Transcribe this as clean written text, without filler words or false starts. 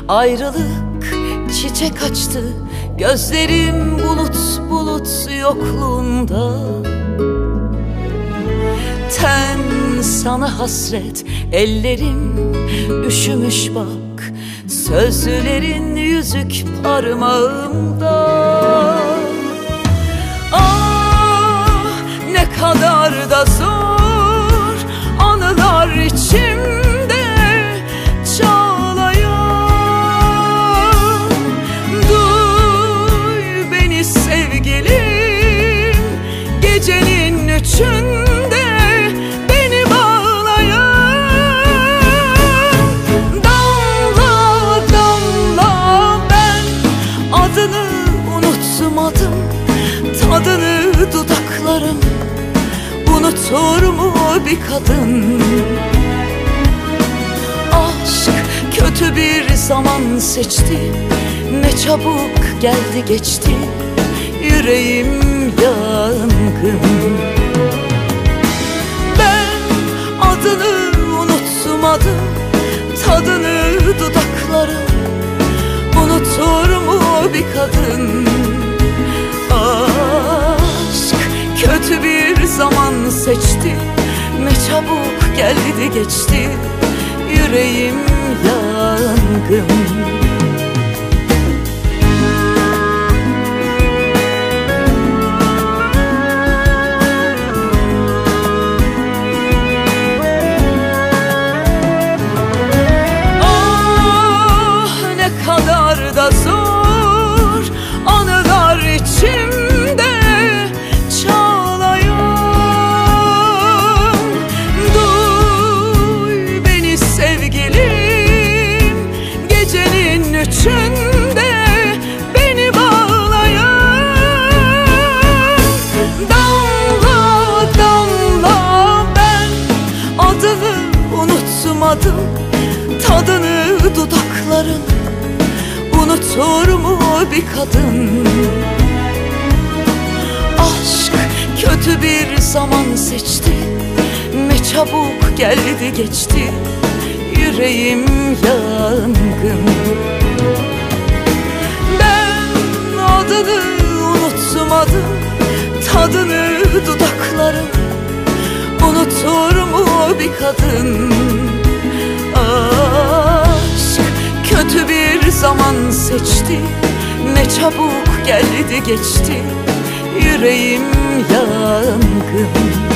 Ayrılık çiçek açtı, gözlerim bulut bulut yokluğunda. Ten sana hasret, ellerim üşümüş bak, sözlerin yüzük parmağımda. Ah ne kadar da zor anılar içimde çağlayan. Duy beni sevgilim, gecenin üçünde beni bağlayan. Damla damla ben adını unutmadım, tadını dudaklarım unutur mu bir kadın? Aşk kötü bir zaman seçti, ne çabuk geldi geçti, yüreğim yangın. Ben adını unutmadım, tadını dudaklarım unutur mu bir kadın? Aşk kötü bir zaman seçti, ne çabuk geldi geçti, yüreğim yangın. Da zor anılar içimde çağlayan. Duy beni sevgilim, gecenin üçünde beni bağlayan. Damla damla ben adını unutmadım, tadını dudakların unutur mu bir kadın? Aşk kötü bir zaman seçti, ne çabuk geldi geçti, yüreğim yangın. Ben adını unutmadım, tadını dudaklarım unutur mu bir kadın? Aşk kötü bir zaman seçti, ne çabuk geldi geçti, yüreğim yangın.